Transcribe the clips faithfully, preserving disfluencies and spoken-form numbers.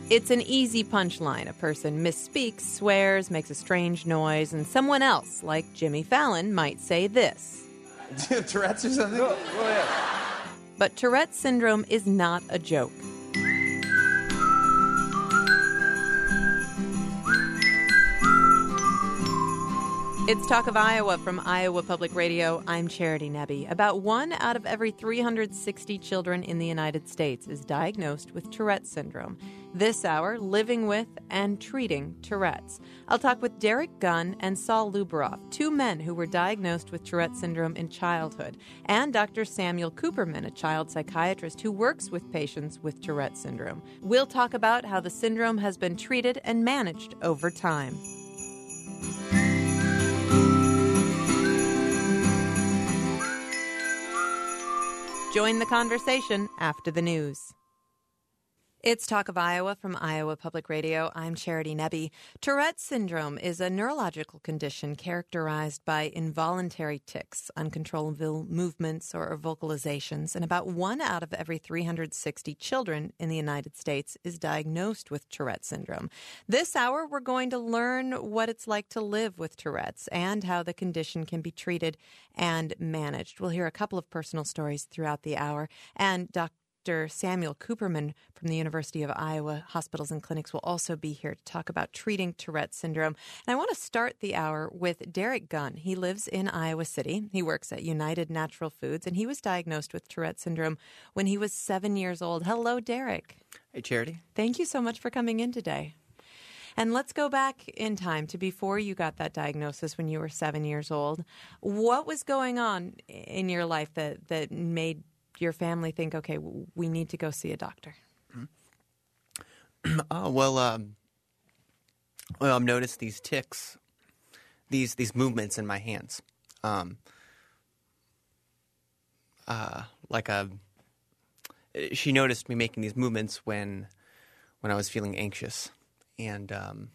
It's an easy punchline. A person misspeaks, swears, makes a strange noise, and someone else, like Jimmy Fallon, might say this. Tourette's or something? Oh, oh, yeah. But Tourette's syndrome is not a joke. It's Talk of Iowa from Iowa Public Radio. I'm Charity Nebbe. About one out of every three hundred sixty children in the United States is diagnosed with Tourette's syndrome. This hour, living with and treating Tourette's. I'll talk with Derek Gunn and Saul Luberoff, two men who were diagnosed with Tourette's syndrome in childhood, and Doctor Samuel Cooperman, a child psychiatrist who works with patients with Tourette's syndrome. We'll talk about how the syndrome has been treated and managed over time. Join the conversation after the news. It's Talk of Iowa from Iowa Public Radio. I'm Charity Nebbe. Tourette's syndrome is a neurological condition characterized by involuntary tics, uncontrollable movements or vocalizations, and about one out of every three hundred sixty children in the United States is diagnosed with Tourette's syndrome. This hour, we're going to learn what it's like to live with Tourette's and how the condition can be treated and managed. We'll hear a couple of personal stories throughout the hour, and Doctor Doctor Samuel Cooperman from the University of Iowa Hospitals and Clinics will also be here to talk about treating Tourette's syndrome. And I want to start the hour with Derek Gunn. He lives in Iowa City. He works at United Natural Foods, and he was diagnosed with Tourette's syndrome when he was seven years old. Hello, Derek. Hey, Charity. Thank you so much for coming in today. And let's go back in time to before you got that diagnosis when you were seven years old. What was going on in your life that, that made your family think, okay, we need to go see a doctor? oh, well, um, well, I've noticed these tics, these these movements in my hands. Um, uh, like a, she noticed me making these movements when when I was feeling anxious. And, um,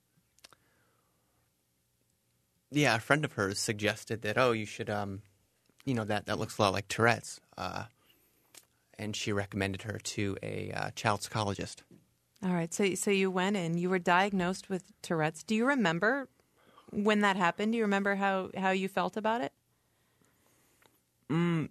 yeah, a friend of hers suggested that, oh, you should, um, you know, that, that looks a lot like Tourette's. Uh, and she recommended her to a uh, child psychologist. All right. So so you went in. You were diagnosed with Tourette's. Do you remember when that happened? Do you remember how, how you felt about it? Mm.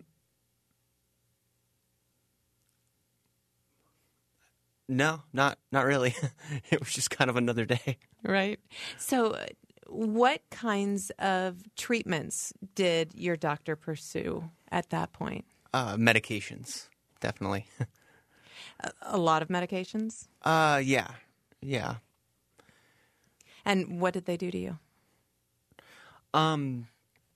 No, not not really. It was just kind of another day. Right. So uh, what kinds of treatments did your doctor pursue at that point? Uh, medications, definitely. a, a lot of medications? Uh, yeah, yeah. And what did they do to you? Um,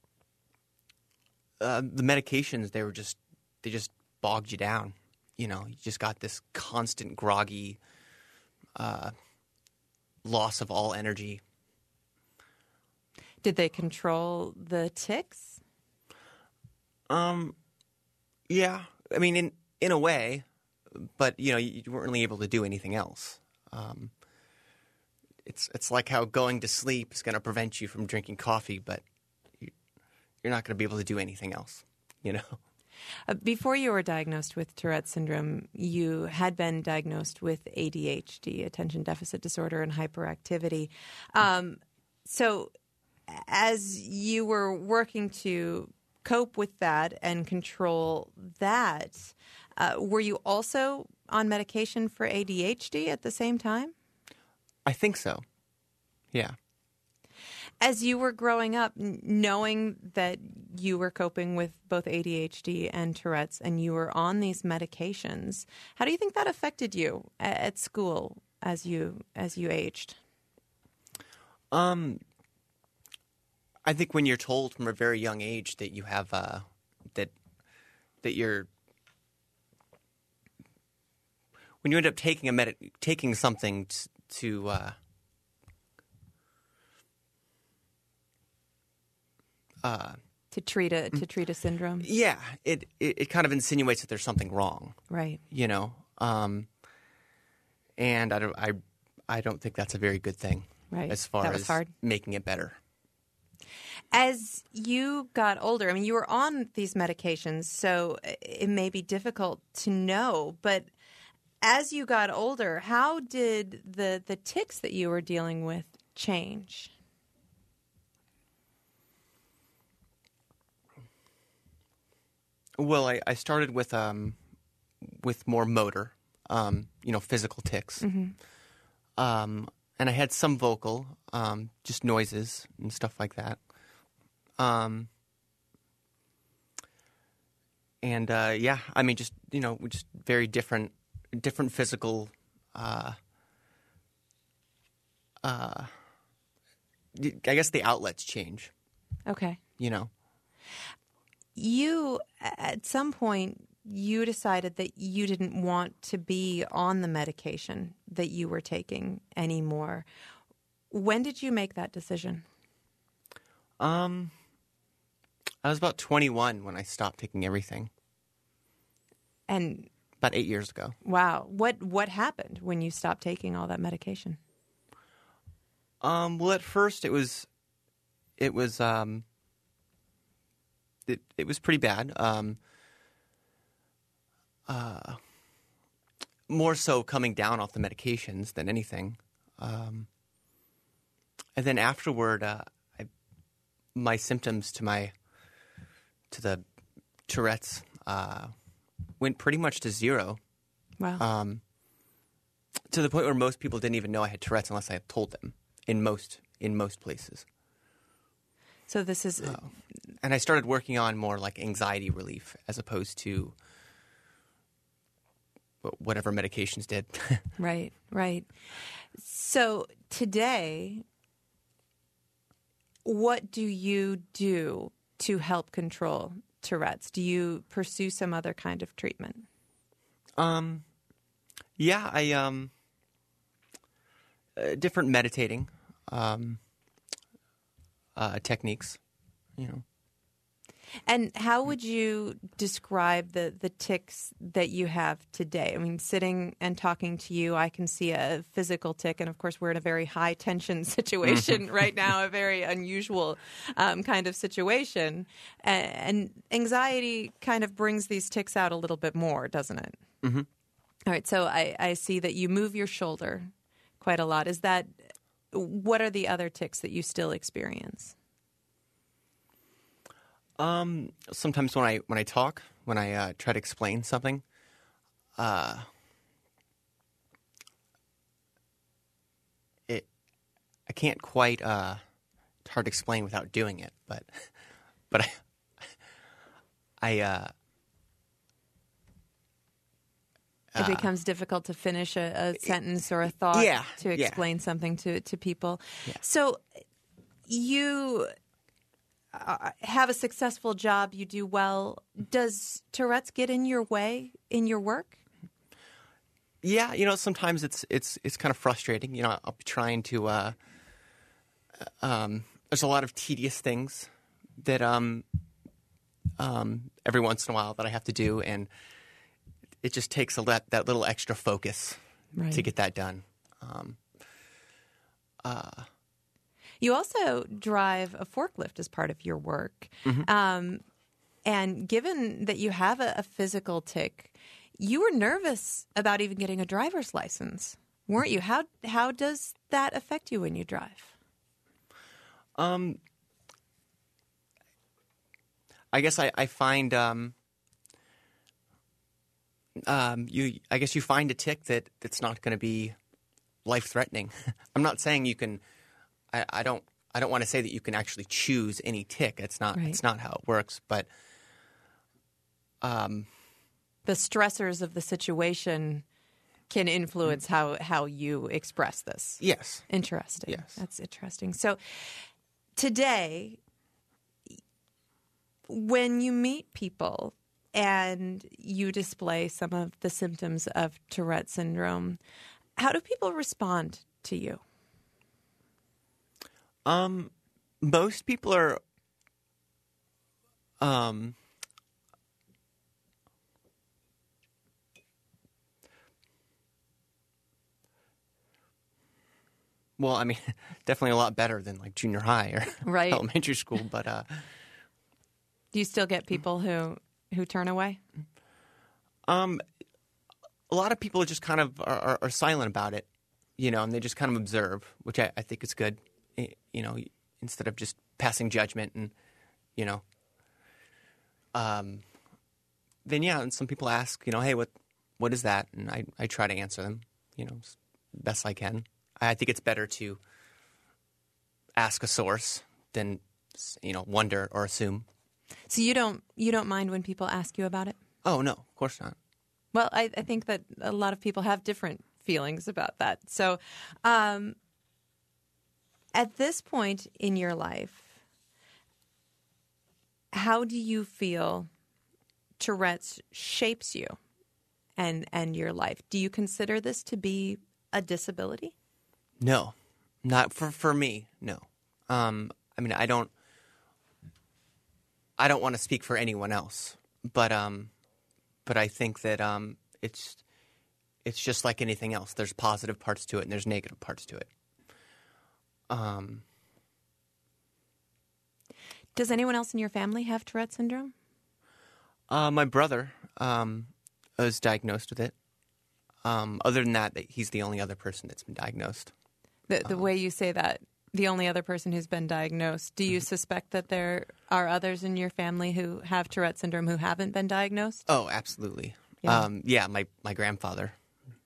uh, the medications, they were just, they just bogged you down. You know, you just got this constant groggy uh, loss of all energy. Did they control the tics? Um, yeah. I mean, in in a way, but you know, you, you weren't really able to do anything else. Um, it's it's like how going to sleep is going to prevent you from drinking coffee, but you, you're not going to be able to do anything else. You know. Uh, before you were diagnosed with Tourette's syndrome, you had been diagnosed with A D H D, attention deficit disorder, and hyperactivity. Um, so as you were working to cope with that and control that, uh, were you also on medication for A D H D at the same time? I think so. Yeah. As you were growing up, knowing that you were coping with both A D H D and Tourette's and you were on these medications, how do you think that affected you at school as you as you aged? Um, I think when you're told from a very young age that you have uh, that that you're when you end up taking a med- taking something t- to uh, Uh, to treat a to treat a syndrome, yeah, it, it it kind of insinuates that there's something wrong, right? You know, um, and I don't I I don't think that's a very good thing, right? As far that was as hard. Making it better. As you got older, I mean, you were on these medications, so it may be difficult to know, but as you got older, how did the, the tics that you were dealing with change? Well, I, I started with um, with more motor, um, you know, physical tics. Mm-hmm. Um, and I had some vocal, um, just noises and stuff like that. Um, and uh, yeah, I mean, just, you know, just very different, different physical, uh, uh, I guess the outlets change, Okay. you know. You, at some point, you decided that you didn't want to be on the medication that you were taking anymore. When did you make that decision? Um, I was about twenty-one when I stopped taking everything. And about eight years ago. wow, what what happened when you stopped taking all that medication? Um, well, at first it was, it was, um, it it was pretty bad. Um, uh, more so coming down off the medications than anything. Um, and then afterward, uh, I, my symptoms to my to the Tourette's uh, went pretty much to zero. Wow. Um, to the point where most people didn't even know I had Tourette's unless I had told them. In most in most places. So this is... Oh. And I started working on more like anxiety relief as opposed to whatever medications did. Right, right. So today, what do you do to help control Tourette's? Do you pursue some other kind of treatment? Um, yeah, I um, uh, different meditating um, uh, techniques, you know. And how would you describe the, the tics that you have today? I mean, sitting and talking to you, I can see a physical tic, and of course we're in a very high tension situation right now, a very unusual um, kind of situation. And, and anxiety kind of brings these tics out a little bit more, doesn't it? Mm-hmm. All right, so I, I see that you move your shoulder quite a lot. Is that, what are the other tics that you still experience? Um, sometimes when I when I talk, when I uh, try to explain something, uh, it I can't quite. Uh, it's hard to explain without doing it, but but I I. Uh, It becomes difficult to finish a, a sentence or a thought yeah, to explain yeah. something to, to people. Yeah. So you uh, have a successful job, you do well. Does Tourette's get in your way in your work? Yeah, you know, sometimes it's it's it's kind of frustrating. You know, I'll be trying to. Uh, um, there's a lot of tedious things that um, um, every once in a while that I have to do, and it just takes a let, that little extra focus Right. to get that done. Um, uh, You also drive a forklift as part of your work. Mm-hmm. Um, and given that you have a, a physical tic, you were nervous about even getting a driver's license, weren't you? How how does that affect you when you drive? um, I guess I, I find um, um, you. I guess you find a tic that that's not going to be life threatening. I'm not saying you can. I, I don't. I don't want to say that you can actually choose any tic. It's not. Right. It's not how it works. But um, The stressors of the situation can influence how, how you express this. yes. Interesting. Yes. That's interesting. So today, when you meet people and you display some of the symptoms of Tourette syndrome, how do people respond to you? Um, most people are. Um. Well, I mean, definitely a lot better than like junior high or Right. elementary school, but uh, Do you still get people who, who turn away? um, a lot of people just kind of are, are, are silent about it, you know, and they just kind of observe, which I, I think is good, you know, instead of just passing judgment and, you know. Um, then, yeah, and some people ask, you know, hey, what what is that? And I, I try to answer them, you know, as best I can. I think it's better to ask a source than, you know, wonder or assume. So you don't you don't mind when people ask you about it? Oh, no, of course not. Well, I, I think that a lot of people have different feelings about that. So um, at this point in your life, how do you feel Tourette's shapes you and and your life? Do you consider this to be a disability? No, not for, for me, no. Um, I mean, I don't I don't want to speak for anyone else, but um, but I think that um, it's it's just like anything else. There's positive parts to it and there's negative parts to it. Um. Does anyone else in your family have Tourette syndrome? Uh, my brother um, was diagnosed with it. Um, other than that, he's the only other person that's been diagnosed. The, the um, way you say that, the only other person who's been diagnosed, do you mm-hmm. suspect that there are others in your family who have Tourette syndrome who haven't been diagnosed? Oh, absolutely. Yeah, um, yeah my, my grandfather.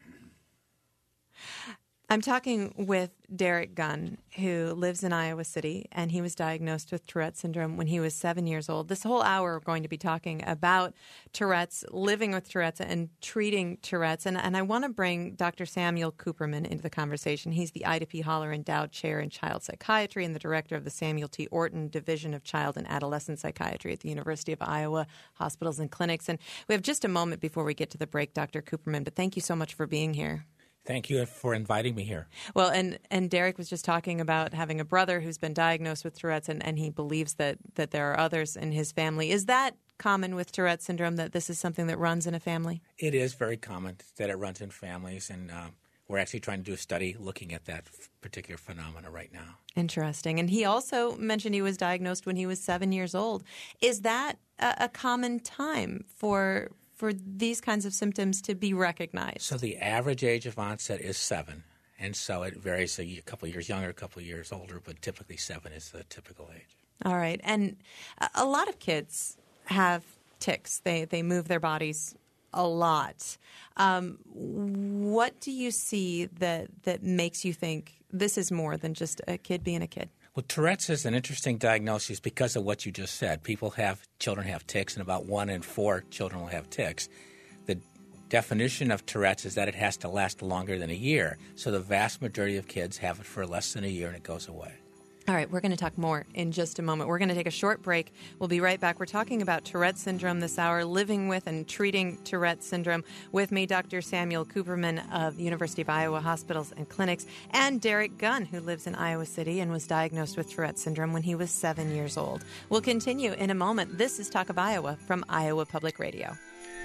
I'm talking with Derek Gunn, who lives in Iowa City, and he was diagnosed with Tourette syndrome when he was seven years old. This whole hour, we're going to be talking about Tourette's, living with Tourette's, and treating Tourette's. And, and I want to bring Doctor Samuel Cooperman into the conversation. He's the Ida P. Holler Endowed Chair in Child Psychiatry and the director of the Samuel T. Orton Division of Child and Adolescent Psychiatry at the University of Iowa Hospitals and Clinics. And we have just a moment before we get to the break, Doctor Cooperman, but thank you so much for being here. Thank you for inviting me here. Well, and, and Derek was just talking about having a brother who's been diagnosed with Tourette's, and, and he believes that, that there are others in his family. Is that common with Tourette syndrome, that this is something that runs in a family? It is very common that it runs in families, and um, we're actually trying to do a study looking at that f- particular phenomena right now. Interesting. And he also mentioned he was diagnosed when he was seven years old. Is that a, a common time for for these kinds of symptoms to be recognized? So the average age of onset is seven, and so it varies a couple of years younger, a couple of years older, but typically seven is the typical age. All right. And a lot of kids have tics. They they move their bodies a lot. Um, what do you see that that makes you think this is more than just a kid being a kid? Well, Tourette's is an interesting diagnosis because of what you just said. People have, children have tics, and about one in four children will have tics. The definition of Tourette's is that it has to last longer than a year. So the vast majority of kids have it for less than a year and it goes away. All right, we're going to talk more in just a moment. We're going to take a short break. We'll be right back. We're talking about Tourette syndrome this hour, living with and treating Tourette syndrome. With me, Doctor Samuel Cooperman of the University of Iowa Hospitals and Clinics, and Derek Gunn, who lives in Iowa City and was diagnosed with Tourette syndrome when he was seven years old. We'll continue in a moment. This is Talk of Iowa from Iowa Public Radio.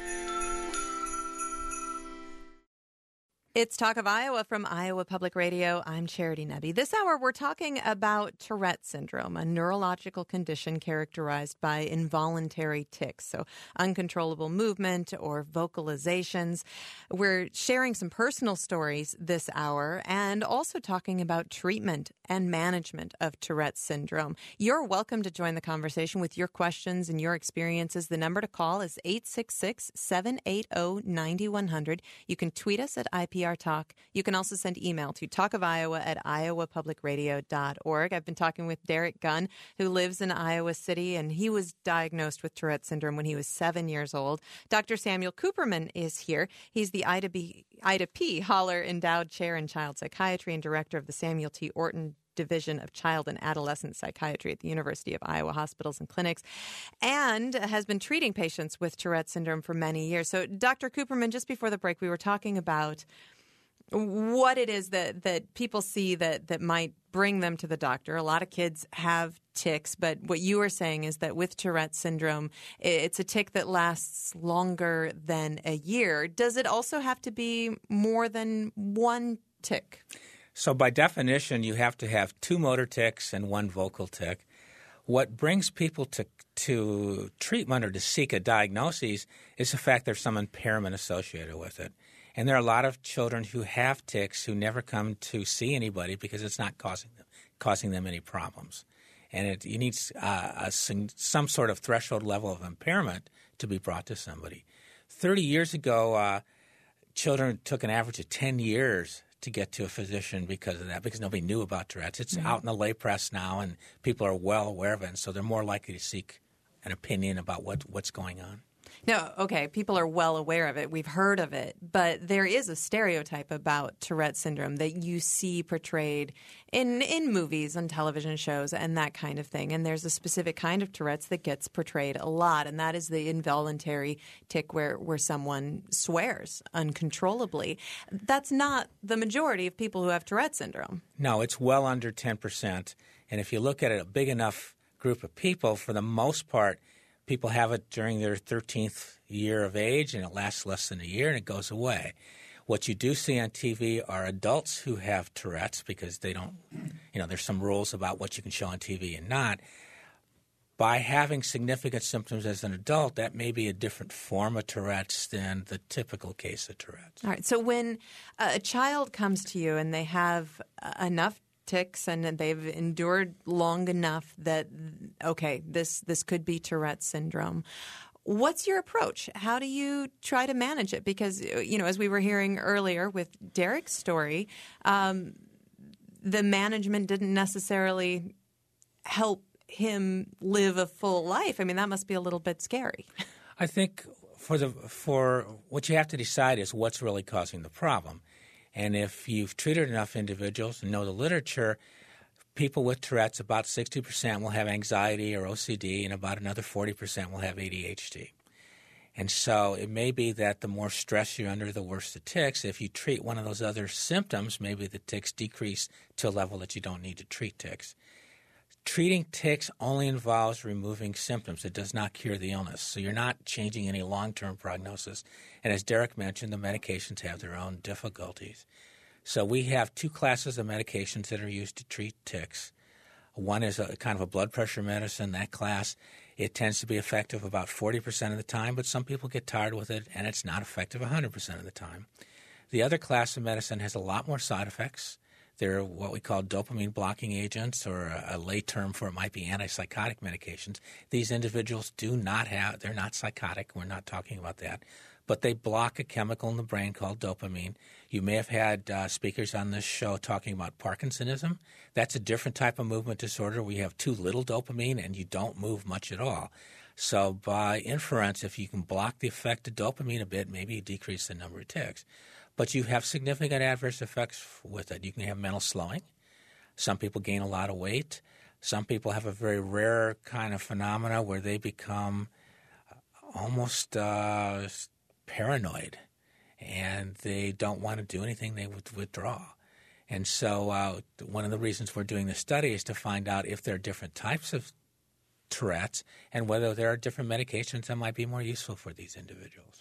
It's Talk of Iowa from Iowa Public Radio. I'm Charity Nebbe. This hour, we're talking about Tourette syndrome, a neurological condition characterized by involuntary tics, so uncontrollable movement or vocalizations. We're sharing some personal stories this hour and also talking about treatment and management of Tourette syndrome. You're welcome to join the conversation with your questions and your experiences. The number to call is eight six six, seven eight zero, nine one zero zero. You can tweet us at I P R Talk. You can also send email to talkofiowa at iowa public radio dot org. I've been talking with Derek Gunn, who lives in Iowa City, and he was diagnosed with Tourette syndrome when he was seven years old. Doctor Samuel Cooperman is here. He's the Ida, B, Ida P. Holler Endowed Chair in Child Psychiatry and Director of the Samuel T. Orton Division of Child and Adolescent Psychiatry at the University of Iowa Hospitals and Clinics, and has been treating patients with Tourette syndrome for many years. So, Doctor Cooperman, just before the break, we were talking about what it is that, that people see that, that might bring them to the doctor. A lot of kids have tics, but what you were saying is that with Tourette syndrome, it's a tic that lasts longer than a year. Does it also have to be more than one tic? So by definition, you have to have two motor tics and one vocal tic. What brings people to to treatment or to seek a diagnosis is the fact there's some impairment associated with it. And there are a lot of children who have tics who never come to see anybody because it's not causing them, causing them any problems. And it, you need uh, a, some sort of threshold level of impairment to be brought to somebody. Thirty years ago, uh, children took an average of ten years to get to a physician because of that, because nobody knew about Tourette's. It's mm-hmm. out in the lay press now, and people are well aware of it, and so they're more likely to seek an opinion about what, what's going on. No, okay, people are well aware of it. We've heard of it. But there is a stereotype about Tourette syndrome that you see portrayed in, in movies and television shows and that kind of thing. And there's a specific kind of Tourette's that gets portrayed a lot, and that is the involuntary tic where, where someone swears uncontrollably. That's not the majority of people who have Tourette syndrome. No, it's well under ten percent. And if you look at it, a big enough group of people, for the most part, people have it during their thirteenth year of age, and it lasts less than a year, and it goes away. What you do see on T V are adults who have Tourette's because they don't, you know, there's some rules about what you can show on T V and not. By having significant symptoms as an adult, that may be a different form of Tourette's than the typical case of Tourette's. All right. So when a child comes to you and they have enough tics and they've endured long enough that, okay, this this could be Tourette syndrome, what's your approach? How do you try to manage it? Because, you know, as we were hearing earlier with Derek's story, um, the management didn't necessarily help him live a full life. I mean, that must be a little bit scary. I think for the for what you have to decide is what's really causing the problem. And if you've treated enough individuals and know the literature, people with Tourette's, about sixty percent will have anxiety or O C D, and about another forty percent will have A D H D. And so it may be that the more stress you're under, the worse the tics. If you treat one of those other symptoms, maybe the tics decrease to a level that you don't need to treat tics. Treating tics only involves removing symptoms. It does not cure the illness. So you're not changing any long-term prognosis. And as Derek mentioned, the medications have their own difficulties. So we have two classes of medications that are used to treat tics. One is a kind of a blood pressure medicine. That class, it tends to be effective about forty percent of the time, but some people get tired with it, and it's not effective one hundred percent of the time. The other class of medicine has a lot more side effects. They're what we call dopamine blocking agents, or a, a lay term for it might be antipsychotic medications. These individuals do not have, they're not psychotic. We're not talking about that. But they block a chemical in the brain called dopamine. You may have had uh, speakers on this show talking about Parkinsonism. That's a different type of movement disorder where you have too little dopamine and you don't move much at all. So by inference, if you can block the effect of dopamine a bit, maybe you decrease the number of tics. But you have significant adverse effects with it. You can have mental slowing. Some people gain a lot of weight. Some people have a very rare kind of phenomena where they become almost uh, paranoid, and they don't want to do anything. They would withdraw. And so uh, one of the reasons we're doing this study is to find out if there are different types of Tourette's and whether there are different medications that might be more useful for these individuals.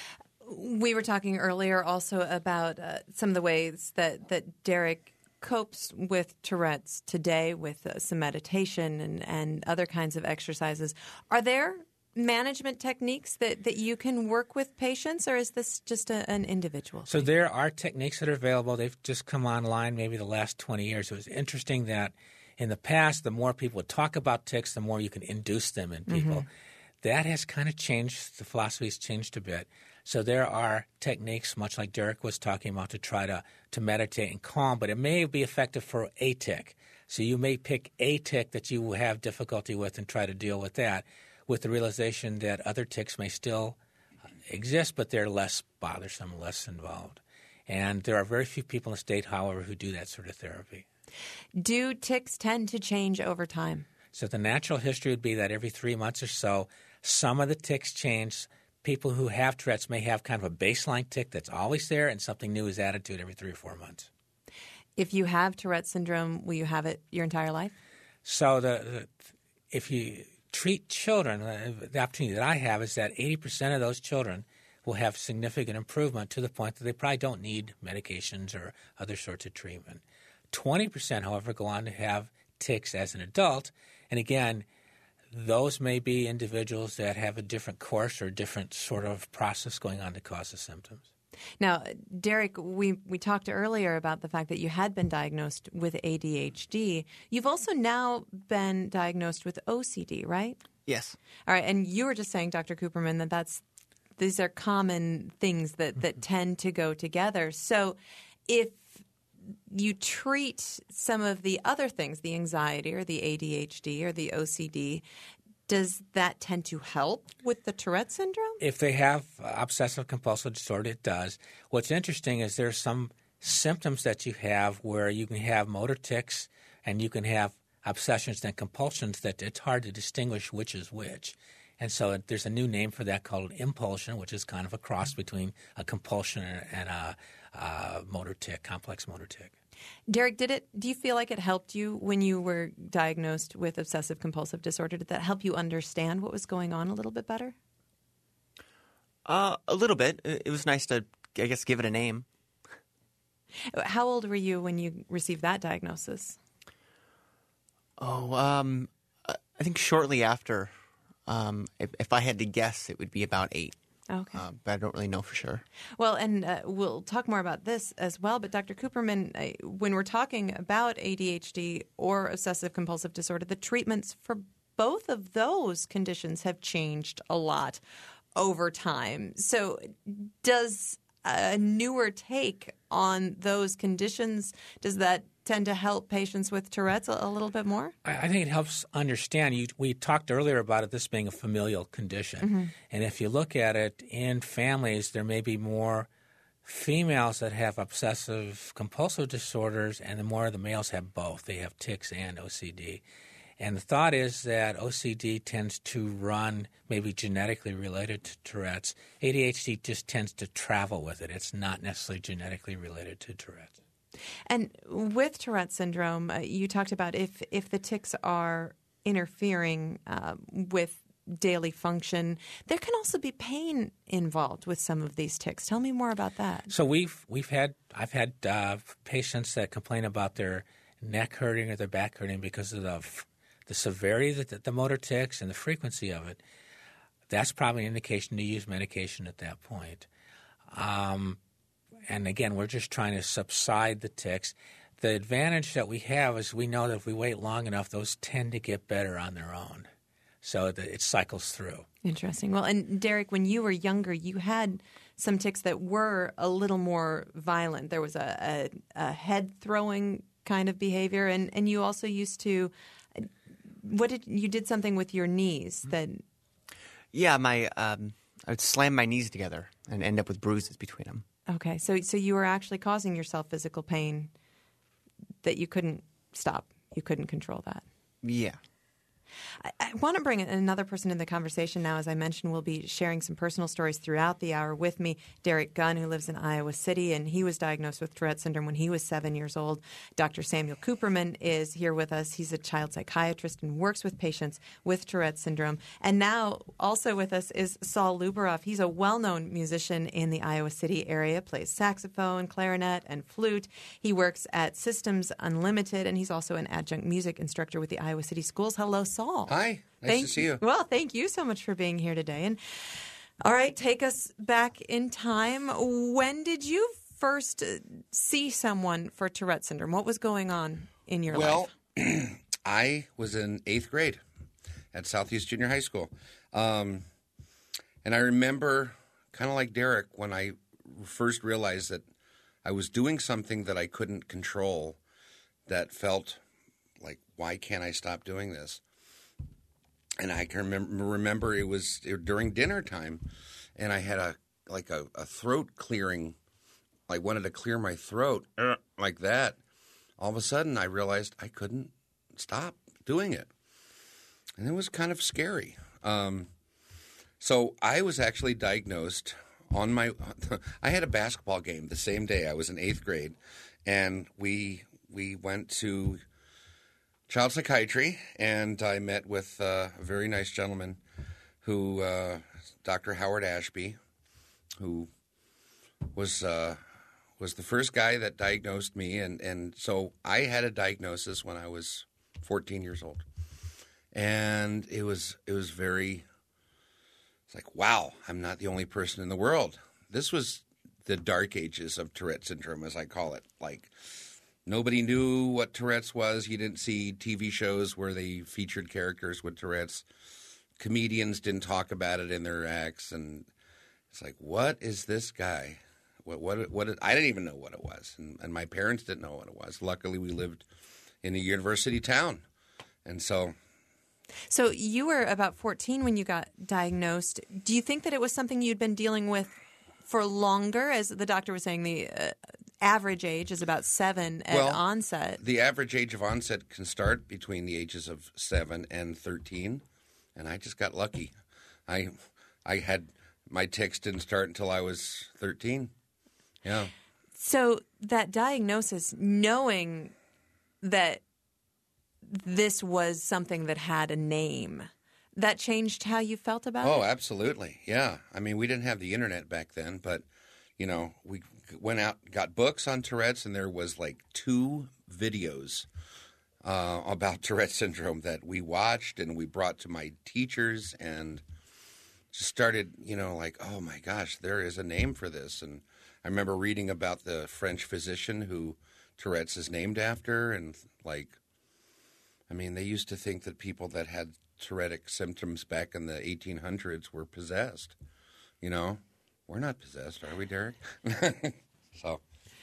We were talking earlier also about uh, some of the ways that, that Derek copes with Tourette's today with uh, some meditation and, and other kinds of exercises. Are there management techniques that, that you can work with patients, or is this just a, an individual So thing? There are techniques that are available. They've just come online maybe the last twenty years. It was interesting that in the past, the more people would talk about tics, the more you can induce them in people. Mm-hmm. That has kind of changed. The philosophy has changed a bit. So there are techniques, much like Derek was talking about, to try to, to meditate and calm, but it may be effective for a tic. So you may pick a tic that you have difficulty with and try to deal with that, with the realization that other tics may still exist, but they're less bothersome, less involved. And there are very few people in the state, however, who do that sort of therapy. Do tics tend to change over time? So the natural history would be that every three months or so, some of the tics change. People who have Tourette's may have kind of a baseline tic that's always there, and something new is added to it every three or four months. If you have Tourette's syndrome, will you have it your entire life? So the, the if you treat children, uh, the opportunity that I have is that eighty percent of those children will have significant improvement to the point that they probably don't need medications or other sorts of treatment. twenty percent, however, go on to have tics as an adult, and again, those may be individuals that have a different course or different sort of process going on to cause the symptoms. Now, Derek, we, we talked earlier about the fact that you had been diagnosed with A D H D. You've also now been diagnosed with O C D, right? Yes. All right, and you were just saying, Doctor Cooperman, that that's these are common things that, that tend to go together. So if you treat some of the other things, the anxiety or the A D H D or the O C D, does that tend to help with the Tourette syndrome? If they have obsessive compulsive disorder, it does. What's interesting is there's some symptoms that you have where you can have motor tics and you can have obsessions and compulsions that it's hard to distinguish which is which. And so there's a new name for that called impulsion, which is kind of a cross between a compulsion and a, a motor tic, complex motor tic. Derek, did it? Do you feel like it helped you when you were diagnosed with obsessive compulsive disorder? Did that help you understand what was going on a little bit better? Uh, a little bit. It was nice to, I guess, give it a name. How old were you when you received that diagnosis? Oh, um, I think shortly after. Um, if, if I had to guess, it would be about eight. Okay. Uh, but I don't really know for sure. Well, and uh, we'll talk more about this as well. But Doctor Cooperman, uh, when we're talking about A D H D or obsessive compulsive disorder, the treatments for both of those conditions have changed a lot over time. So does a newer take on those conditions, does that tend to help patients with Tourette's a, a little bit more? I, I think it helps understand. You, we talked earlier about it, this being a familial condition. Mm-hmm. And if you look at it in families, there may be more females that have obsessive compulsive disorders, and the more the males have both. They have tics and O C D. And the thought is that O C D tends to run maybe genetically related to Tourette's. A D H D just tends to travel with it. It's not necessarily genetically related to Tourette's. And with Tourette syndrome, uh, you talked about if, if the tics are interfering uh, with daily function, there can also be pain involved with some of these tics. Tell me more about that. So we've we've had I've had uh, patients that complain about their neck hurting or their back hurting because of the the severity of the, the motor tics and the frequency of it. That's probably an indication to use medication at that point. Um, and again, we're just trying to subside the tics. The advantage that we have is we know that if we wait long enough, those tend to get better on their own. So that it cycles through. Interesting. Well, and Derek, when you were younger, you had some tics that were a little more violent. There was a, a, a head-throwing kind of behavior, and, and you also used to what did you did something with your knees that? Yeah, my um, I would slam my knees together and end up with bruises between them. Okay, so so you were actually causing yourself physical pain that you couldn't stop. You couldn't control that. Yeah. I, I want to bring another person in the conversation now. As I mentioned, we'll be sharing some personal stories throughout the hour with me. Derek Gunn, who lives in Iowa City, and he was diagnosed with Tourette syndrome when he was seven years old. Doctor Samuel Cooperman is here with us. He's a child psychiatrist and works with patients with Tourette syndrome. And now also with us is Saul Luberoff. He's a well-known musician in the Iowa City area, plays saxophone, clarinet, and flute. He works at Systems Unlimited, and he's also an adjunct music instructor with the Iowa City Schools. Hello, Saul. Hi, nice thank, to see you. Well, thank you so much for being here today. And all right, take us back in time. When did you first see someone for Tourette syndrome? What was going on in your well, life? Well, I was in eighth grade at Southeast Junior High School. Um, and I remember, kind of like Derek, when I first realized that I was doing something that I couldn't control that felt like, why can't I stop doing this? And I can remember, remember it was during dinner time, and I had a like a, a throat clearing. I wanted to clear my throat like that. All of a sudden, I realized I couldn't stop doing it, and it was kind of scary. Um, so I was actually diagnosed on my. I had a basketball game the same day. I was in eighth grade, and we we went to child psychiatry, and I met with uh, a very nice gentleman who, uh, Doctor Howard Ashby, who was uh, was the first guy that diagnosed me, and, and so I had a diagnosis when I was fourteen years old, and it was it was very, it's like, wow, I'm not the only person in the world. This was the dark ages of Tourette syndrome, as I call it. Like, nobody knew what Tourette's was. You didn't see T V shows where they featured characters with Tourette's. Comedians didn't talk about it in their acts, and it's like, what is this guy? What? What? What? I didn't even know what it was, and, and my parents didn't know what it was. Luckily, we lived in a university town, and so. So you were about fourteen when you got diagnosed. Do you think that it was something you'd been dealing with for longer? As the doctor was saying, the uh, average age is about seven at well, onset. The average age of onset can start between the ages of seven and thirteen, and I just got lucky. I I had my tics didn't start until I was thirteen. Yeah. So that diagnosis, knowing that this was something that had a name, that changed how you felt about oh, it? Oh, absolutely. Yeah. I mean, we didn't have the internet back then, but, you know, we went out, got books on Tourette's, and there was like two videos uh, about Tourette syndrome that we watched and we brought to my teachers and just started, you know, like, oh my gosh, there is a name for this. And I remember reading about the French physician who Tourette's is named after, and like, I mean, they used to think that people that had Tourettic symptoms back in the eighteen hundreds were possessed. You know, we're not possessed, are we, Derek? so,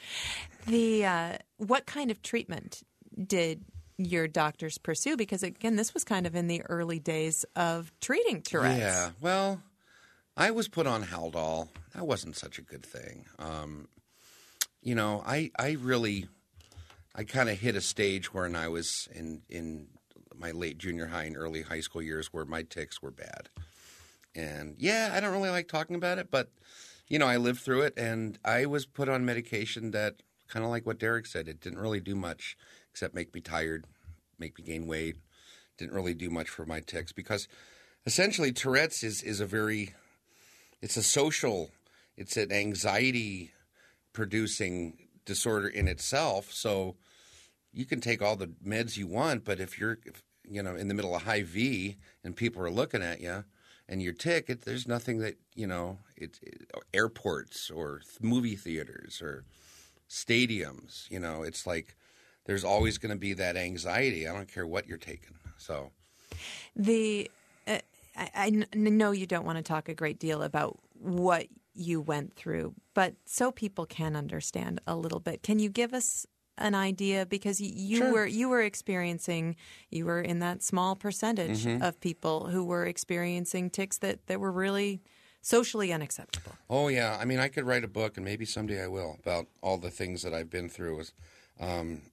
the uh, what kind of treatment did your doctors pursue? Because again, this was kind of in the early days of treating Tourette's. Yeah, well, I was put on Haldol. That wasn't such a good thing. Um, you know, I I really. I kind of hit a stage when I was in, in my late junior high and early high school years where my tics were bad. And, yeah, I don't really like talking about it, but, you know, I lived through it, and I was put on medication that, kind of like what Derek said, it didn't really do much except make me tired, make me gain weight. Didn't really do much for my tics because, essentially, Tourette's is, is a very – it's a social – it's an anxiety-producing – disorder in itself, so you can take all the meds you want, but if you're, if, you know, in the middle of high V and people are looking at you and your tic, it, there's nothing that, you know, it, it, airports or movie theaters or stadiums, you know, it's like there's always going to be that anxiety. I don't care what you're taking. So the uh, I, I know you don't want to talk a great deal about what you went through, but so people can understand a little bit. Can you give us an idea? Because you Sure. were you were experiencing, you were in that small percentage Mm-hmm. of people who were experiencing tics that, that were really socially unacceptable. Oh, yeah. I mean, I could write a book, and maybe someday I will, about all the things that I've been through. Um,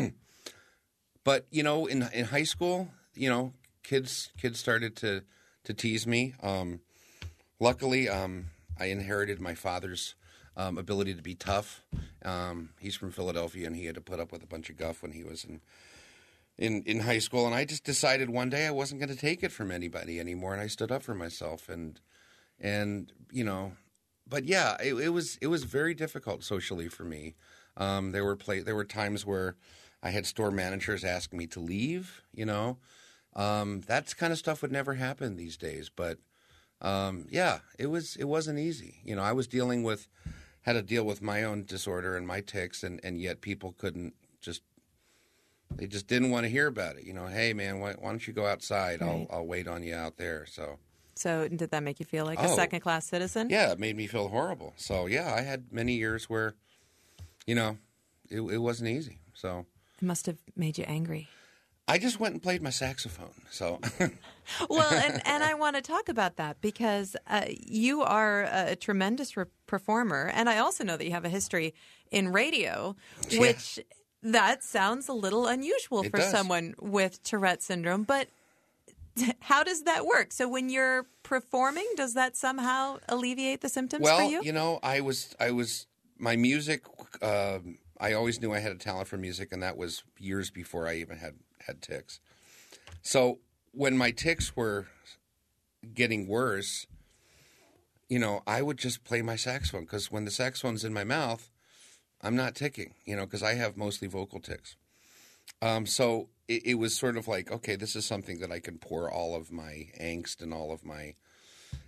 but, you know, in in high school, you know, kids kids started to, to tease me. Um, luckily, um, I inherited my father's um, ability to be tough. Um, he's from Philadelphia, and he had to put up with a bunch of guff when he was in, in in high school. And I just decided one day I wasn't going to take it from anybody anymore, and I stood up for myself. And and you know, but yeah, it, it was it was very difficult socially for me. Um, there were play, there were times where I had store managers ask me to leave. You know, um, that kind of stuff would never happen these days, but. Um, yeah, it was it wasn't easy. You know, I was dealing with had to deal with my own disorder and my tics, and, and yet people couldn't just they just didn't want to hear about it. You know, hey man, why, why don't you go outside? Right. I'll I'll wait on you out there. So So did that make you feel like a Oh. second class citizen? yeah, it made me feel horrible. So yeah, I had many years where, you know, it, it wasn't easy. So It must have made you angry. I just went and played my saxophone. So Well, and, and I want to talk about that because uh, you are a tremendous re- performer, and I also know that you have a history in radio, Yeah. which that sounds a little unusual It for does. someone with Tourette syndrome. But how does that work? So when you're performing, does that somehow alleviate the symptoms well, for you? you know, I was I was my music. Uh, I always knew I had a talent for music, and that was years before I even had had tics. So when my tics were getting worse, you know, I would just play my saxophone because when the saxophone's in my mouth, I'm not ticking, you know, because I have mostly vocal tics. Um, so it, it was sort of like, okay, this is something that I can pour all of my angst and all of my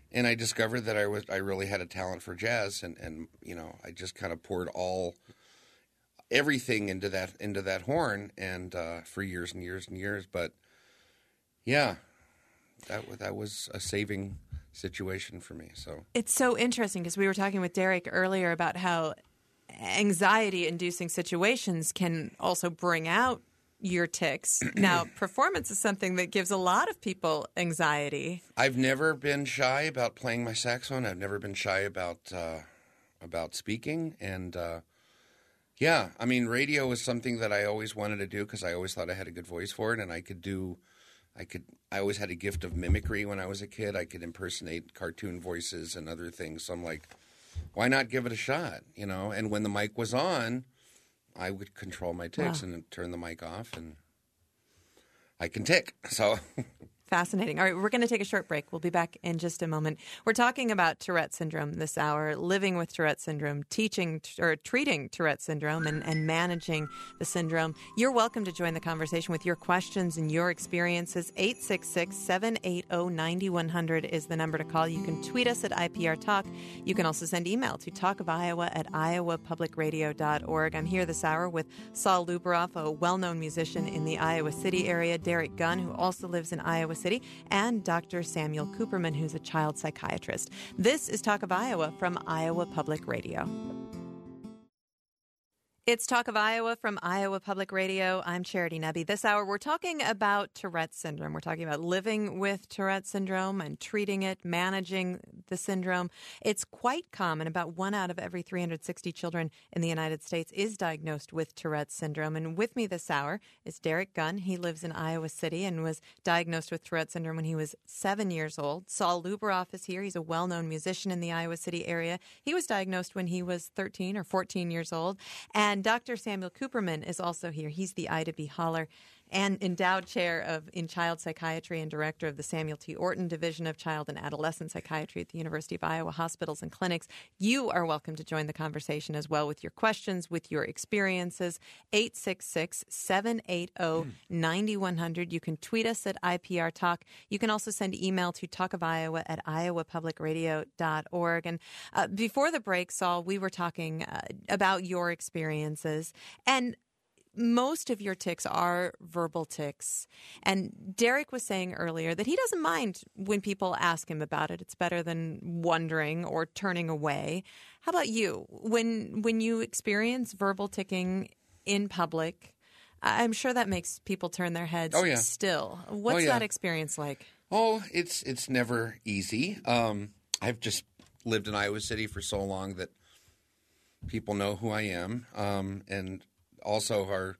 and I discovered that I was I really had a talent for jazz, and, and you know I just kind of poured all everything into that into that horn, and uh, for years and years and years. But yeah, that was that was a saving situation for me. So it's so interesting because we were talking with Derek earlier about how anxiety-inducing situations can also bring out your tics. Now, performance is something that gives a lot of people anxiety. I've never been shy about playing my saxophone. I've never been shy about uh, about speaking, and uh, yeah, I mean, radio was something that I always wanted to do because I always thought I had a good voice for it, and I could do. I could. I always had a gift of mimicry when I was a kid. I could impersonate cartoon voices and other things. So I'm like, why not give it a shot? You know. And when the mic was on, I would control my tics wow. and then turn the mic off, and I can tic. So fascinating. All right, we're going to take a short break. We'll be back in just a moment. We're talking about Tourette syndrome this hour, living with Tourette syndrome, teaching or treating Tourette syndrome, and, and managing the syndrome. You're welcome to join the conversation with your questions and your experiences. eight six six, seven eight zero, nine one zero zero is the number to call. You can tweet us at I P R Talk. You can also send email to talkofiowa at iowa public radio dot org. I'm here this hour with Saul Luberoff, a well-known musician in the Iowa City area, Derek Gunn, who also lives in Iowa City, and Doctor Samuel Cooperman, who's a child psychiatrist. This is Talk of Iowa from Iowa Public Radio. It's Talk of Iowa from Iowa Public Radio. I'm Charity Nebbe. This hour, we're talking about Tourette syndrome. We're talking about living with Tourette syndrome and treating it, managing the syndrome. It's quite common. About one out of every three hundred sixty children in the United States is diagnosed with Tourette syndrome. And with me this hour is Derek Gunn. He lives in Iowa City and was diagnosed with Tourette syndrome when he was seven years old. Saul Luberoff is here. He's a well-known musician in the Iowa City area. He was diagnosed when he was thirteen or fourteen years old. And Doctor Samuel Cooperman is also here. He's the Ida B. Haller and endowed chair of in child psychiatry and director of the Samuel T. Orton Division of Child and Adolescent Psychiatry at the University of Iowa Hospitals and Clinics. You are welcome to join the conversation as well with your questions, with your experiences. eight six six, seven eight zero, nine one zero zero. You can tweet us at I P R Talk. You can also send email to talkofiowa at iowa public radio dot org. And uh, before the break, Saul, we were talking uh, about your experiences, and most of your tics are verbal tics. And Derek was saying earlier that he doesn't mind when people ask him about it. It's better than wondering or turning away. How about you? When when you experience verbal ticking in public, I'm sure that makes people turn their heads oh, yeah. still. What's oh, yeah. that experience like? Oh, it's it's never easy. Um, I've just lived in Iowa City for so long that people know who I am. Um, and also, our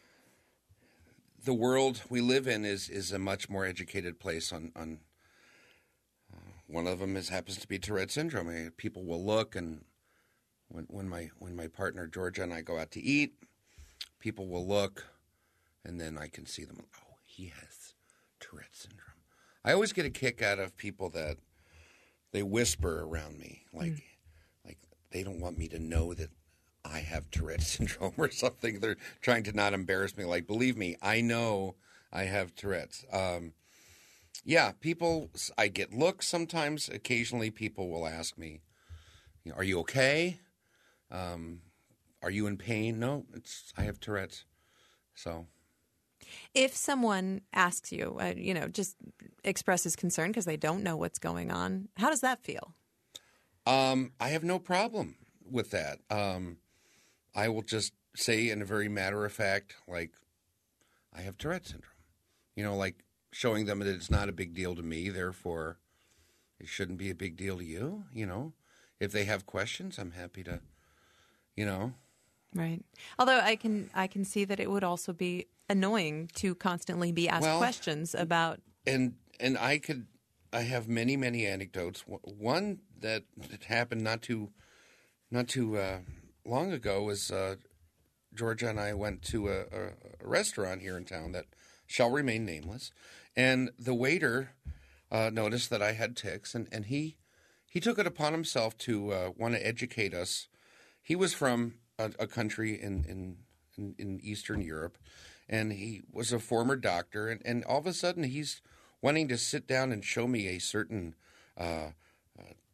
the world we live in is, is a much more educated place. On, on uh, one of them is happens to be Tourette syndrome. I mean, people will look, and when when my when my partner Georgia and I go out to eat, people will look, and then I can see them. Oh, he has Tourette syndrome. I always get a kick out of people that they whisper around me, like mm. like they don't want me to know that I have Tourette syndrome or something. They're trying to not embarrass me. Like, believe me, I know I have Tourette's. Um, yeah, people, I get looks sometimes. Occasionally people will ask me, you know, are you okay? Um, are you in pain? No, it's I have Tourette's. So if someone asks you, uh, you know, just expresses concern because they don't know what's going on, how does that feel? Um, I have no problem with that. Um, I will just say in a very matter of fact, like, I have Tourette syndrome. You know, like showing them that it's not a big deal to me, therefore it shouldn't be a big deal to you. You know, if they have questions, I'm happy to, you know. Right. Although I can I can see that it would also be annoying to constantly be asked well, questions about. And and I could, I have many, many anecdotes. One that happened not too, not too uh, long ago was uh, Georgia and I went to a, a, a restaurant here in town that shall remain nameless, and the waiter uh, noticed that I had tics, and, and he he took it upon himself to uh, want to educate us. He was from a, a country in, in, in, in Eastern Europe, and he was a former doctor, and, and all of a sudden he's wanting to sit down and show me a certain uh,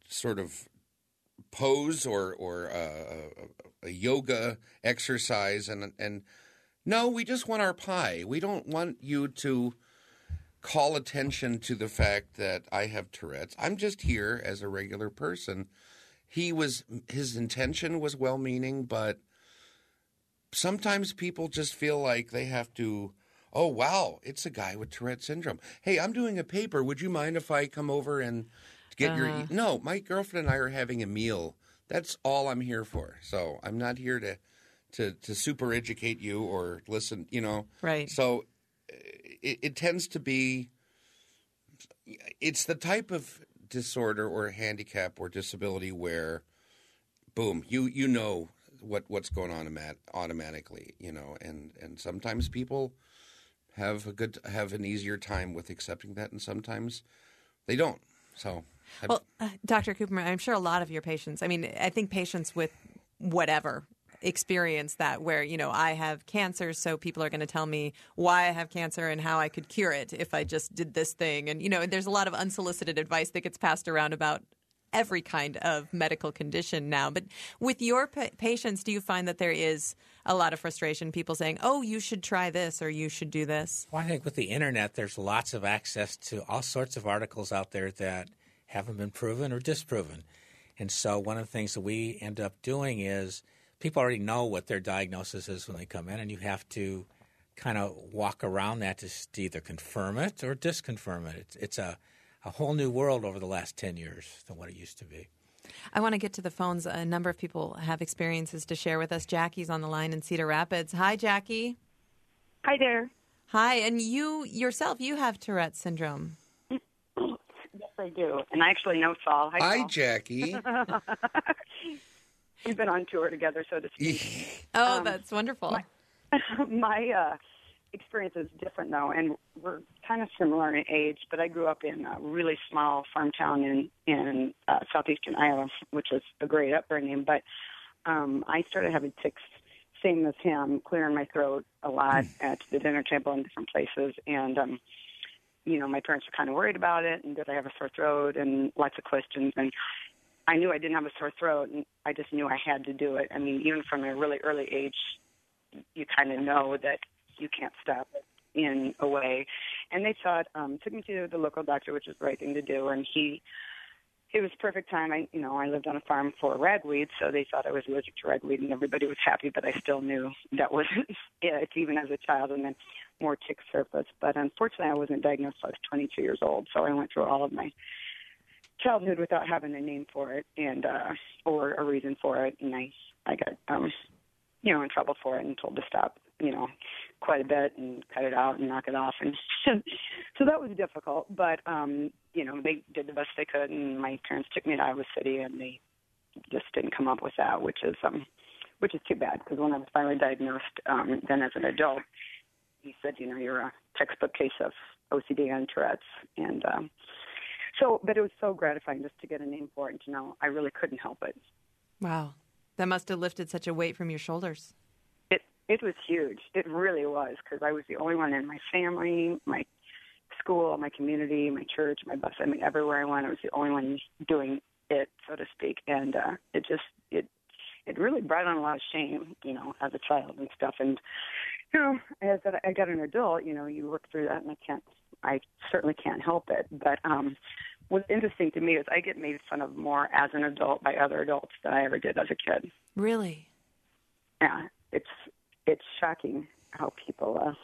sort of pose or or uh, a yoga exercise, and and no, we just want our pie. We don't want you to call attention to the fact that I have Tourette's. I'm just here as a regular person. He was his intention was well-meaning, but sometimes people just feel like they have to. Oh, wow, it's a guy with Tourette syndrome. Hey, I'm doing a paper. Would you mind if I come over and get uh-huh. your... No, my girlfriend and I are having a meal. That's all I'm here for. So I'm not here to to, to super educate you or listen, you know. Right. So it, it tends to be... It's the type of disorder or handicap or disability where, boom, you, you know what, what's going on automatically, you know. And, and sometimes people... have a good have an easier time with accepting that, and sometimes they don't. So, I've, well, uh, Doctor Cooper, I'm sure a lot of your patients. I mean, I think patients with whatever experience that, where you know I have cancer, so people are going to tell me why I have cancer and how I could cure it if I just did this thing, and you know, there's a lot of unsolicited advice that gets passed around about every kind of medical condition now. But with your pa- patients, do you find that there is a lot of frustration, people saying, oh, you should try this or you should do this? Well, I think with the internet, there's lots of access to all sorts of articles out there that haven't been proven or disproven. And so one of the things that we end up doing is people already know what their diagnosis is when they come in, and you have to kind of walk around that to either confirm it or disconfirm it. It's, it's a a whole new world over the last ten years than what it used to be. I want to get to the phones. A number of people have experiences to share with us. Jackie's on the line in Cedar Rapids. Hi, Jackie. Hi there. Hi, and you yourself, you have Tourette syndrome. Yes, I do. And I actually know Saul. Hi, Hi Saul. Jackie. We've been on tour together, so to speak. Oh, um, that's wonderful. My, my uh, experience is different, though, and we're kind of similar in age, but I grew up in a really small farm town in, in uh, southeastern Iowa, which was a great upbringing, but um, I started having tics, same as him, clearing my throat a lot at the dinner table in different places, and, um, you know, my parents were kind of worried about it, and did I have a sore throat, and lots of questions, and I knew I didn't have a sore throat, and I just knew I had to do it. I mean, even from a really early age, you kind of know that you can't stop it in a way. And they thought, um, took me to the local doctor, which was the right thing to do, and he, it was perfect time. I, you know, I lived on a farm for ragweed, so they thought I was allergic to ragweed, and everybody was happy, but I still knew that wasn't it, even as a child, and then more tics surfaced. But unfortunately, I wasn't diagnosed until I was twenty-two years old, so I went through all of my childhood without having a name for it and uh, or a reason for it, and I, I got, um, you know, in trouble for it and told to stop, you know, quite a bit and cut it out and knock it off. And so that was difficult, but, um, you know, they did the best they could, and my parents took me to Iowa City, and they just didn't come up with that, which is um, which is too bad, because when I was finally diagnosed, um, then as an adult, he said, you know, you're a textbook case of O C D and Tourette's. And um, so, but it was so gratifying just to get a name for it and to know I really couldn't help it. Wow. That must have lifted such a weight from your shoulders. It it was huge. It really was, because I was the only one in my family, my school, my community, my church, my bus. I mean, everywhere I went, I was the only one doing it, so to speak. And uh, it just, it it really brought on a lot of shame, you know, as a child and stuff. And, you know, as I got an adult, you know, you work through that, and I can't, I certainly can't help it. But um, what's interesting to me is I get made fun of more as an adult by other adults than I ever did as a kid. Really? Yeah, it's it's shocking how people uh,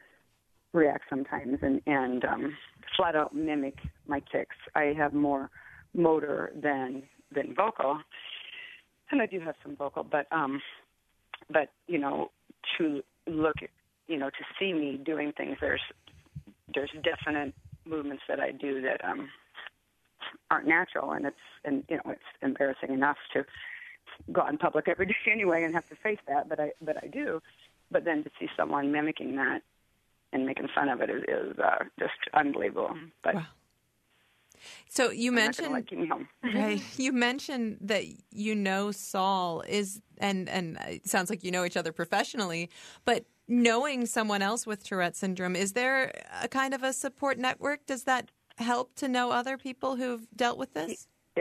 react sometimes and, and um, flat out mimic my tics. I have more motor than than vocal, and I do have some vocal, but um, but you know, to look, you know, to see me doing things, there's there's definite movements that I do that um, aren't natural, and it's and you know it's embarrassing enough to go out in public every day anyway and have to face that, but I but I do. But then to see someone mimicking that and making fun of it is, is uh, just unbelievable. But wow. So you I'm mentioned not gonna let home. right. You mentioned that you know Saul is, and and it sounds like you know each other professionally, but knowing someone else with Tourette syndrome, is there a kind of a support network? Does that help to know other people who've dealt with this? It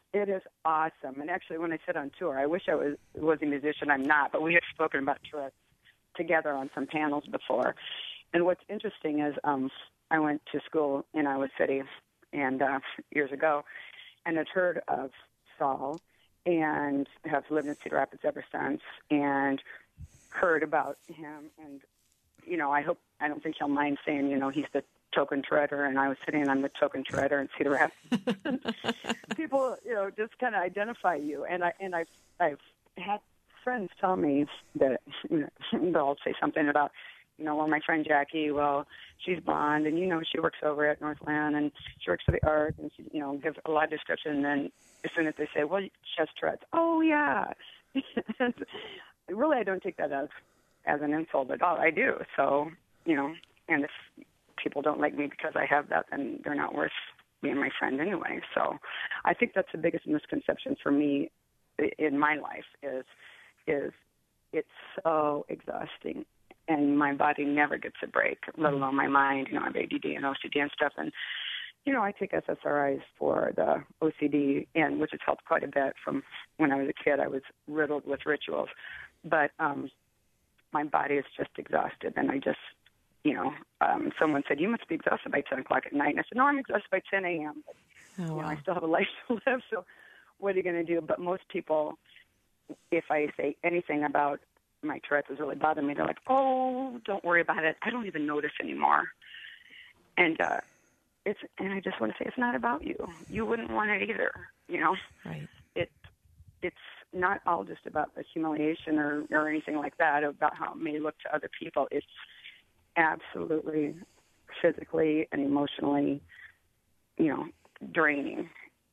It is awesome. And actually, when I sit on tour, I wish I was was a musician. I'm not, but we have spoken about Tourette's together on some panels before. And what's interesting is um, I went to school in Iowa City and uh, years ago, and had heard of Saul and have lived in Cedar Rapids ever since, and heard about him. And you know, I hope I don't think he'll mind saying, you know, he's the token Touretter, and I was sitting on the token Touretter in Cedar Rapids. People, you know, just kind of identify you, and I and I've I've had friends tell me that, you know, they'll say something about, you know, well, my friend Jackie, well, she's blonde, and you know, she works over at Northland, and she works for the art, and she, you know, gives a lot of description. And then as soon as they say, well, she has Tourette's, oh yeah. And really, I don't take that as as an insult at all. I do. So, you know, and if people don't like me because I have that, then they're not worth being my friend anyway. So I think that's the biggest misconception for me in my life is is it's so exhausting, and my body never gets a break, let alone my mind. You know, I have A D D and O C D and stuff, and you know, I take S S R Is for the O C D, and which has helped quite a bit from when I was a kid. I was riddled with rituals, but um, my body is just exhausted, and I just, you know, um, someone said, you must be exhausted by ten o'clock at night. And I said, no, I'm exhausted by ten a.m. But, oh, you know, wow. I still have a life to live, so what are you going to do? But most people, if I say anything about my Tourette's is really bothering me, they're like, oh, don't worry about it. I don't even notice anymore. And uh, it's, and I just want to say, it's not about you. You wouldn't want it either, you know? Right. It, it's not all just about the humiliation or, or anything like that, about how it may look to other people. It's absolutely physically and emotionally, you know, draining.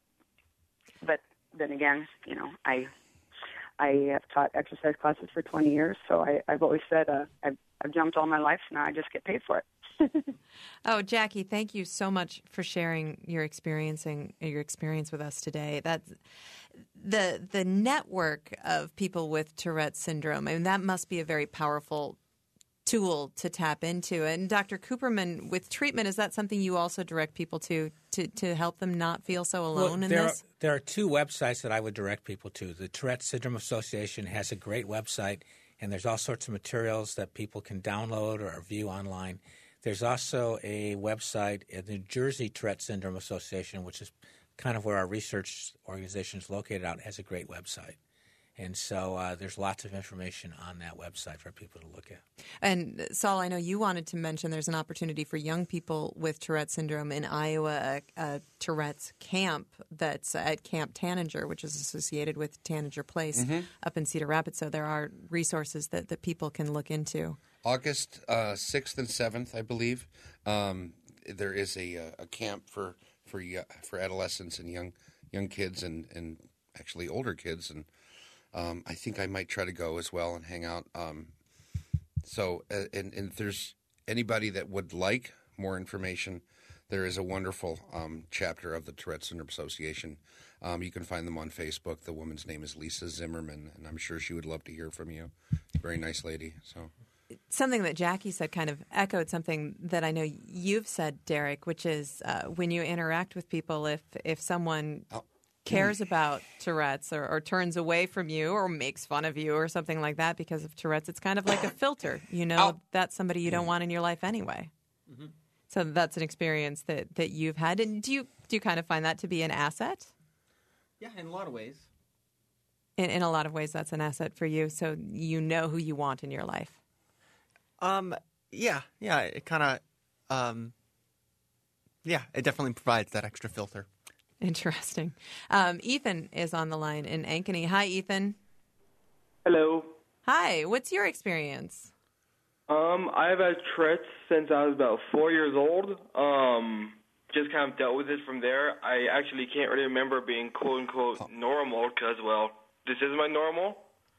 But then again, you know, I I have taught exercise classes for twenty years, so I, I've always said uh, I've, I've jumped all my life, so now I just get paid for it. Oh, Jackie, thank you so much for sharing your experiencing your experience with us today. That's the the network of people with Tourette syndrome. I mean, that must be a very powerful tool to tap into. And Doctor Cooperman, with treatment, is that something you also direct people to to, to help them not feel so alone well, in there this? Are, there are two websites that I would direct people to. The Tourette Syndrome Association has a great website, and there's all sorts of materials that people can download or view online. There's also a website, the New Jersey Tourette Syndrome Association, which is kind of where our research organization is located out, has a great website. And so uh, there's lots of information on that website for people to look at. And Saul, I know you wanted to mention there's an opportunity for young people with Tourette syndrome in Iowa, a, a Tourette's camp that's at Camp Tanager, which is associated with Tanager Place mm-hmm. up in Cedar Rapids. So there are resources that, that people can look into. August uh, sixth and seventh, I believe, um, there is a, a camp for for for adolescents and young young kids and, and actually older kids, and um, I think I might try to go as well and hang out. Um, so, uh, and, and if there's anybody that would like more information, there is a wonderful um, chapter of the Tourette Syndrome Association. Um, you can find them on Facebook. The woman's name is Lisa Zimmerman, and I'm sure she would love to hear from you. Very nice lady. So. Something that Jackie said kind of echoed something that I know you've said, Derek, which is uh, when you interact with people, if if someone oh. cares about Tourette's or, or turns away from you or makes fun of you or something like that because of Tourette's, it's kind of like a filter. You know, oh. that's somebody you don't want in your life anyway. Mm-hmm. So that's an experience that, that you've had. And do you do you kind of find that to be an asset? Yeah, in a lot of ways. In, in a lot of ways, that's an asset for you. So you know who you want in your life. Um. Yeah. Yeah. It kind of. Um. Yeah. It definitely provides that extra filter. Interesting. Um, Ethan is on the line in Ankeny. Hi, Ethan. Hello. Hi. What's your experience? Um, I've had Tourette's since I was about four years old. Um, just kind of dealt with it from there. I actually can't really remember being quote unquote normal because, well, this is my normal.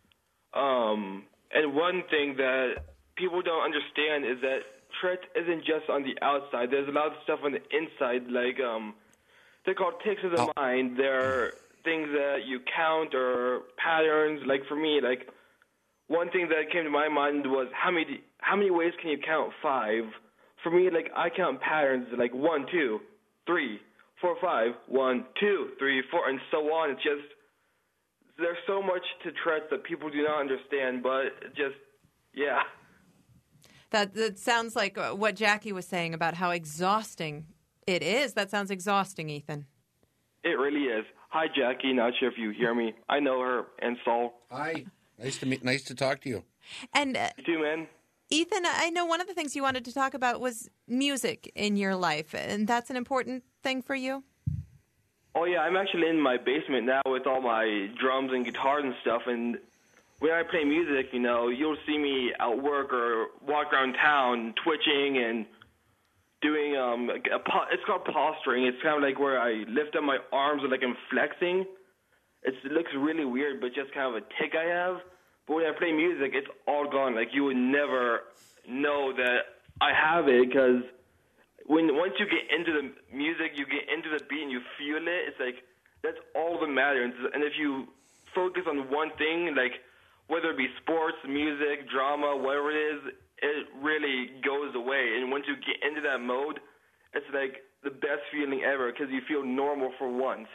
Um, and one thing that people don't understand is that Tourette's isn't just on the outside. There's a lot of stuff on the inside, like um, they're called tics of the oh. mind. They're things that you count or patterns. Like for me, like one thing that came to my mind was how many how many ways can you count five? For me, like I count patterns like one, two, three, four, five, one, two, three, four, and so on. It's just, there's so much to Tourette's that people do not understand, but just, yeah. That, that sounds like what Jackie was saying about how exhausting it is. That sounds exhausting, Ethan. It really is. Hi, Jackie. Not sure if you hear me. I know her, and Saul. Hi. Nice to meet. Nice to talk to you. And uh, You too, man. Ethan, I know one of the things you wanted to talk about was music in your life, and that's an important thing for you? Oh, yeah, I'm actually in my basement now with all my drums and guitars and stuff, and when I play music, you know, you'll see me at work or walk around town twitching and doing, um, a, it's called posturing. It's kind of like where I lift up my arms and like I'm flexing. It's, it looks really weird, but just kind of a tick I have. But when I play music, it's all gone. Like, you would never know that I have it, because when once you get into the music, you get into the beat and you feel it, it's like, that's all that matters. And if you focus on one thing, like, whether it be sports, music, drama, whatever it is, it really goes away. And once you get into that mode, it's like the best feeling ever, because you feel normal for once.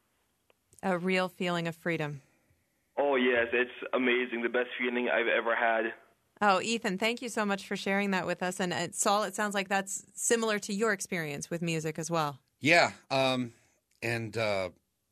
A real feeling of freedom. Oh, yes, it's amazing. The best feeling I've ever had. Oh, Ethan, thank you so much for sharing that with us. And uh, Saul, it sounds like that's similar to your experience with music as well. Yeah, um, and uh,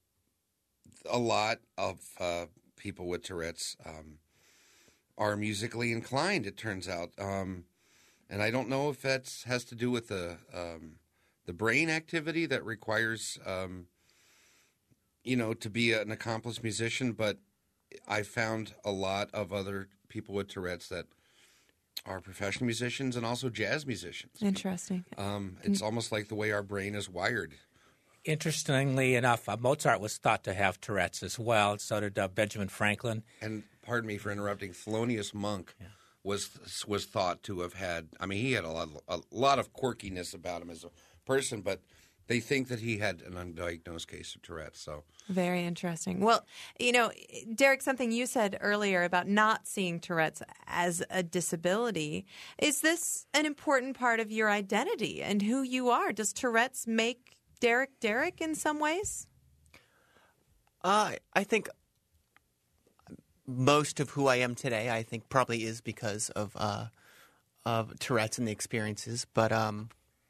a lot of uh, people with Tourette's um, are musically inclined, it turns out. Um, and I don't know if that has to do with the um, the brain activity that requires, um, you know, to be an accomplished musician, but I found a lot of other people with Tourette's that are professional musicians and also jazz musicians. Interesting. Um, it's almost like the way our brain is wired. Interestingly enough, uh, Mozart was thought to have Tourette's as well. So did uh, Benjamin Franklin. And pardon me for interrupting. Thelonious Monk yeah. was was thought to have had. I mean, he had a lot a lot of quirkiness about him as a person, but they think that he had an undiagnosed case of Tourette's. So very interesting. Well, you know, Derek, something you said earlier about not seeing Tourette's as a disability. Is this an important part of your identity and who you are? Does Tourette's make Derek Derek in some ways? Uh, I think most of who I am today, I think, probably is because of uh, of Tourette's and the experiences. But um.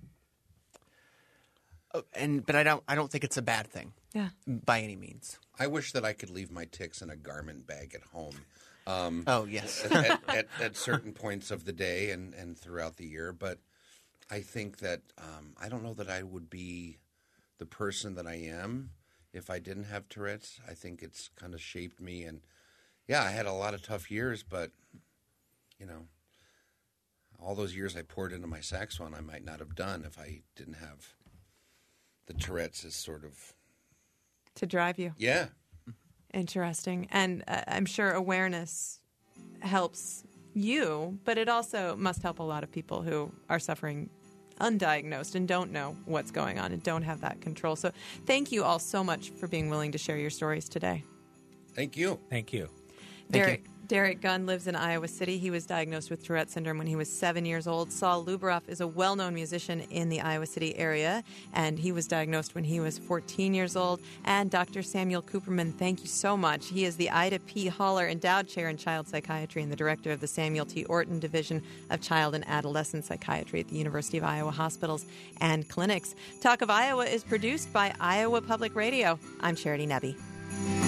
And but I don't I don't think it's a bad thing. Yeah. By any means. I wish that I could leave my tics in a garment bag at home. Um, oh yes. at, at, at certain points of the day and, and throughout the year, but I think that um, I don't know that I would be the person that I am if I didn't have Tourette's. I think it's kind of shaped me, and yeah, I had a lot of tough years, but you know, all those years I poured into my saxophone, I might not have done if I didn't have the Tourette's is sort of to drive you. Yeah. Interesting. And uh, I'm sure awareness helps you, but it also must help a lot of people who are suffering undiagnosed and don't know what's going on and don't have that control. So thank you all so much for being willing to share your stories today. Thank you. Thank you. Derek, Thank you. Derek Gunn lives in Iowa City. He was diagnosed with Tourette syndrome when he was seven years old. Saul Luberoff is a well-known musician in the Iowa City area, and he was diagnosed when he was fourteen years old. And Doctor Samuel Cooperman, thank you so much. He is the Ida P. Haller Endowed Chair in Child Psychiatry and the director of the Samuel T. Orton Division of Child and Adolescent Psychiatry at the University of Iowa Hospitals and Clinics. Talk of Iowa is produced by Iowa Public Radio. I'm Charity Nebbe.